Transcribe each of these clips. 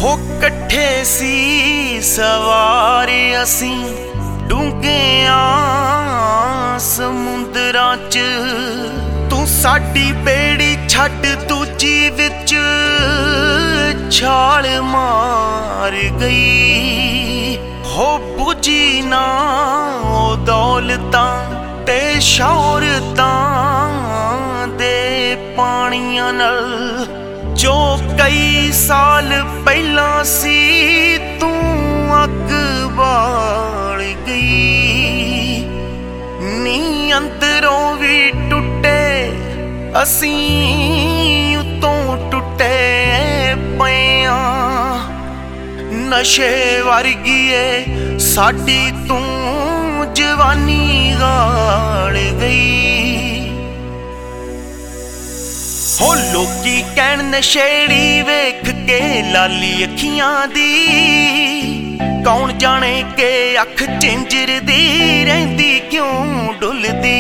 हो कट्ठे सी सवार असीं डूंघियां समुंदरां च, तू साडी बेड़ी छड्ड दूजी विच छाल मार गई। हो बुझी ना ओ दौलतां ते शौहरतां दे पानियां नाल, जो कई साल पहला सी तू अग बाल गई। नी अंदरों भी टुटे असीं उतों टुटे पिया, नशे वर्गी ए साडी तू जवानी गाल गई। हो लोकी कहण नशेड़ी वेख के लाली अखियां दी, कौन जाने के अख झिंजर दी रहिंदी क्यों डुलदी।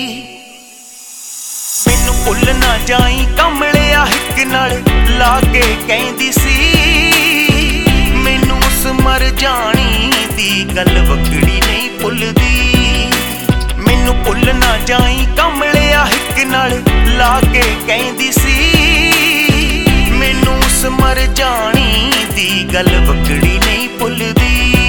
मैनू भुल ना जाई कमलिया हिक नाल ला के कहंदी सी, मैनू उस मर जानी दी गल वकड़ी नहीं भुलदी। मैनू भुल ना जाई कमलिया हिक नाल ला के कहंदी सी, मैनू उस मर जानी दी गल वकड़ी नहीं भुलदी।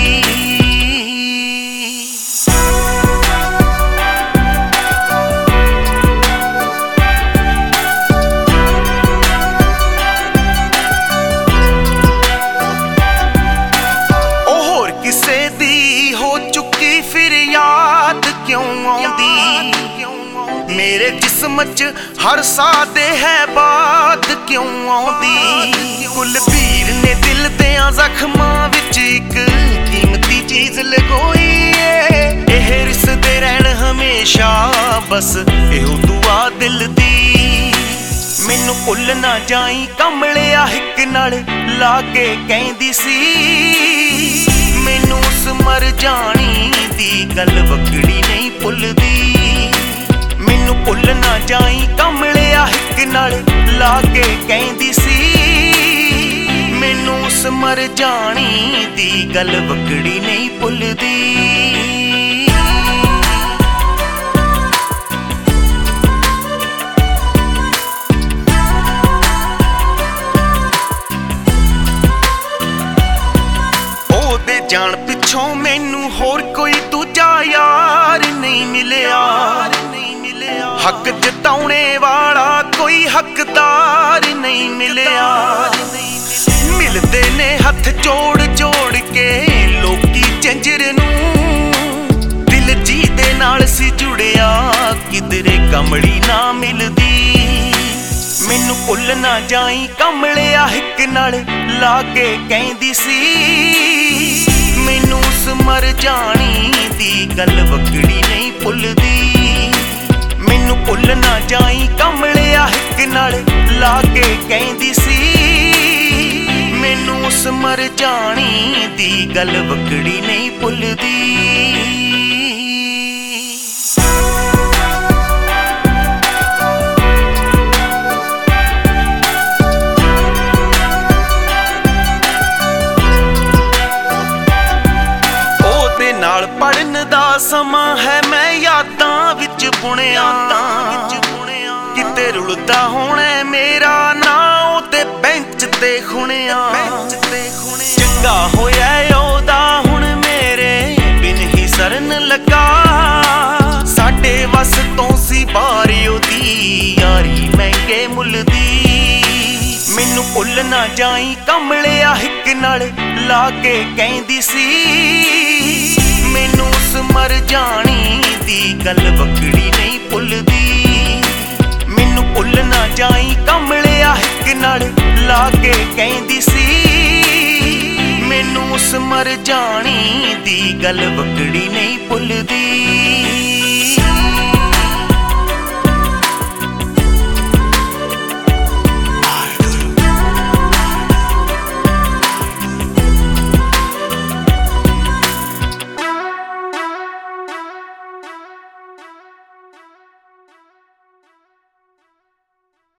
फिर याद क्यों आउंदी मेरे जिस्म च हर साह दे है बात क्यों आउंदी। कुलबीर ने दिल दियां जख्मां विच इक कीमती चीज लगोई है, एह रिसदे रहण हमेशा बस एहो दुआ दिल दी। मैनू भुल ना जाई कमलिया हिक नाल ला के कहंदी सी, मैनू उस मर जानी दी गल वकड़ी नहीं भुलदी। मैनू भुल ना जाई कमलिया हिक नाल ला के कहंदी सी, मैनू उस मर जानी दी गल वकड़ी नहीं भुलदी। जान पिछों मैनू होर कोई दूजा यार नहीं मिलिया, हक जताउणे वाला कोई हकदार नहीं मिलिया। मिलदे ने हथ जोड़ जोड़ के लोकी झंजर नूं, दिल जी दे नाल सी जुड़िया किधरे कमली ना मिलदी। मैनू भुल ना जाई कमलिया हिक नाल ला के कहंदी सी, मैनू उस मर जानी दी गल वकड़ी नहीं भुलदी। मैनू भुल ना जाई कमलिया हिक नाल ला के कहंदी सी, मैनू उस मर जानी दी गल वकड़ी नहीं भुलदी। नाल पढ़न दा समा है मैं यादां विच बुणिया, किते रुलदा होणे मेरा नां ते बेंच ते खुणिया। चंगा होया ओदा हुण मेरे बिन ही सरन लगा, साडे वस तो सी बारी ओदी यारी महंगे मुल दी। मैनू भुल ना जाई कमलिया हिक नाल ला के कहंदी सी, मैनू उस मर जानी दी गल वकड़ी नहीं भुलदी। मैनू भुल ना जाई कमलिया हिक नाल ला के कहंदी सी, मैनू उस मर जानी दी गल वकड़ी नहीं भुलदी।